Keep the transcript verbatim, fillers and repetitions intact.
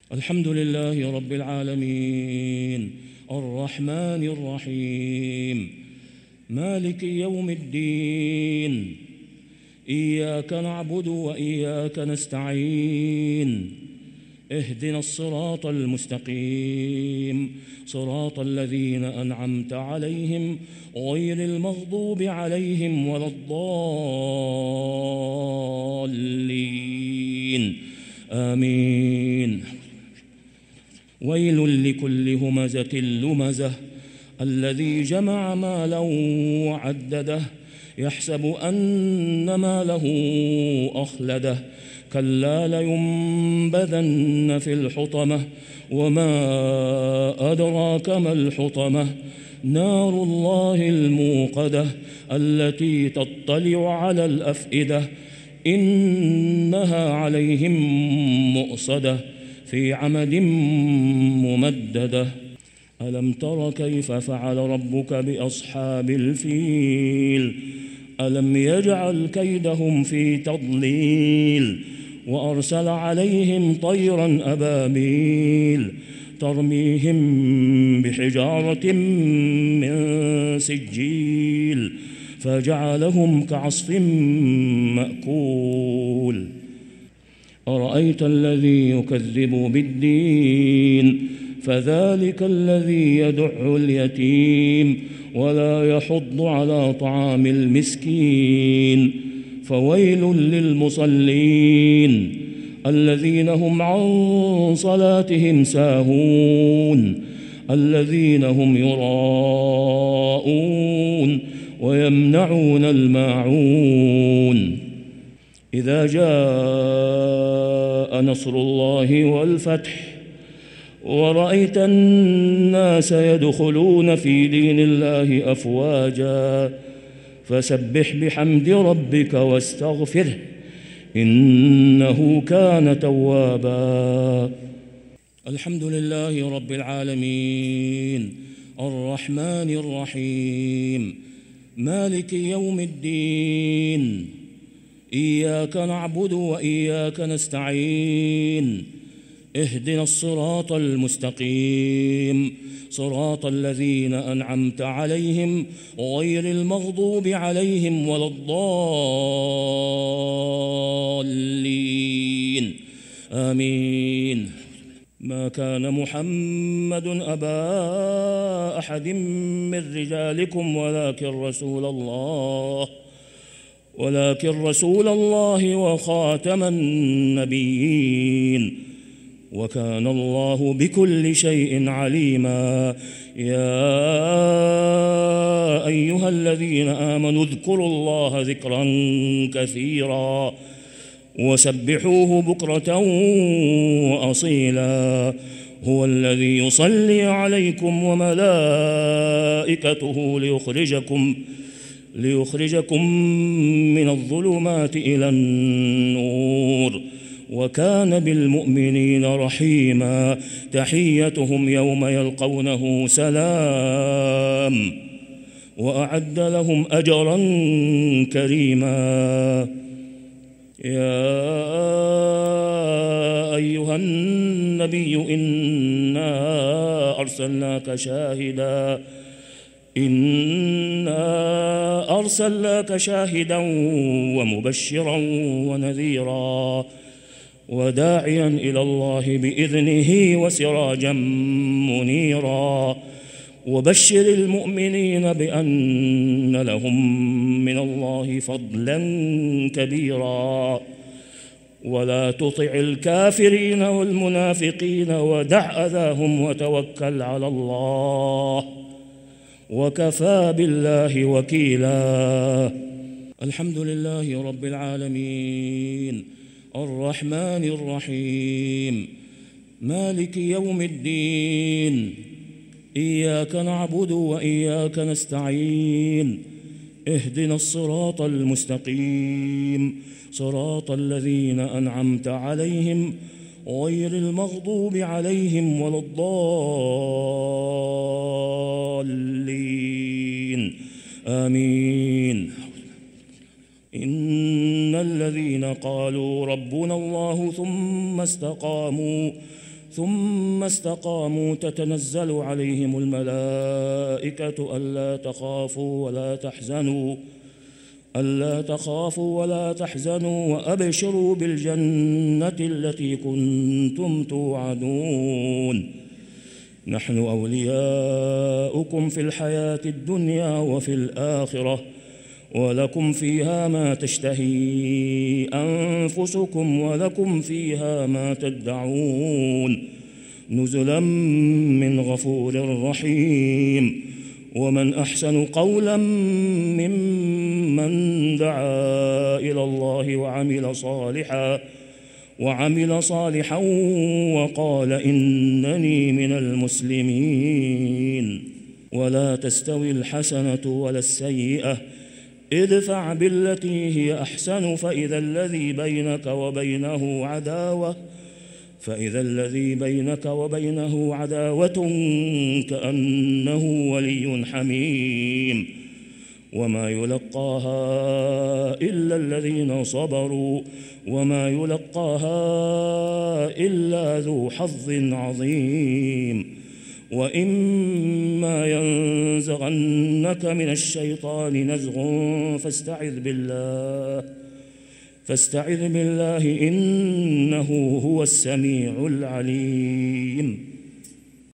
الحمد لله رب العالمين الرحمن الرحيم مالك يوم الدين إياك نعبد وإياك نستعين اهدنا الصراط المستقيم صراط الذين أنعمت عليهم غير المغضوب عليهم ولا الضالين آمين. ويل لكل همزة لمزة الذي جمع مالا وعدده يحسب أن ماله أخلده كلا لينبذن في الحطمة وما أدراك ما الحطمة نار الله الموقدة التي تطلع على الأفئدة إنها عليهم مؤصدة في عمد ممددة. ألم تر كيف فعل ربك بأصحاب الفيل ألم يجعل كيدهم في تضليل وأرسل عليهم طيرا أبابيل ترميهم بحجارة من سجيل فجعلهم كعصف مأكول. أرأيت الذي يكذب بالدين فذلك الذي يدع اليتيم ولا يحض على طعام المسكين فويل للمصلين الذين هم عن صلاتهم ساهون الذين هم يراءون ويمنعون الماعون. إذا جاء نصر الله والفتح ورأيت الناس يدخلون في دين الله أفواجا فسبح بحمد ربك واستغفره إنه كان توابا. الحمد لله رب العالمين الرحمن الرحيم مالك يوم الدين إياك نعبد وإياك نستعين اهدنا الصراط المستقيم صراط الذين أنعمت عليهم غير المغضوب عليهم ولا الضالين آمين. ما كان محمد أبا أحد من رجالكم ولكن رسول الله ولكن رسول الله وخاتم النبيين وكان الله بكل شيء عليما. يا أيها الذين آمنوا اذكروا الله ذكرا كثيرا وسبحوه بكرة وأصيلا. هو الذي يصلي عليكم وملائكته ليخرجكم ليخرجكم من الظلمات إلى النور وكان بالمؤمنين رحيما. تحيتهم يوم يلقونه سلام وأعد لهم أجرا كريما. يا أيها النبي إنا أرسلناك شاهدا إنا أرسلناك شاهدا ومبشرا ونذيرا وداعيا إلى الله بإذنه وسراجا منيرا. وبشر المؤمنين بأن لهم من الله فضلا كبيرا ولا تطع الكافرين والمنافقين ودع أذاهم وتوكل على الله وكفى بالله وكيلا. الحمد لله رب العالمين الرحمن الرحيم مالك يوم الدين إياك نعبد وإياك نستعين اهدنا الصراط المستقيم صراط الذين أنعمت عليهم غير المغضوب عليهم ولا الضالين آمين. إن الذين قالوا ربنا الله ثم استقاموا ثم استقاموا تتنزل عليهم الملائكة ألا تخافوا ولا تحزنوا ألا تخافوا ولا تحزنوا وأبشروا بالجنة التي كنتم توعدون نحن أولياؤكم في الحياة الدنيا وفي الآخرة ولكم فيها ما تشتهي أنفسكم ولكم فيها ما تدعون نزلا من غفور رحيم ومن أحسن قولا ممن دعا إلى الله وعمل صالحا وعمل صالحا وقال إنني من المسلمين ولا تستوي الحسنة ولا السيئة ادفع بالتي هي أحسن فإذا الذي بينك وبينه عداوة فإذا الذي بينك وبينه عداوة كأنه ولي حميم وما يلقاها إلا الذين صبروا وما يلقاها إلا ذو حظ عظيم وإما ينزغنك من الشيطان نزغ فاستعذ بالله فاستعذ بالله إنه هو السميع العليم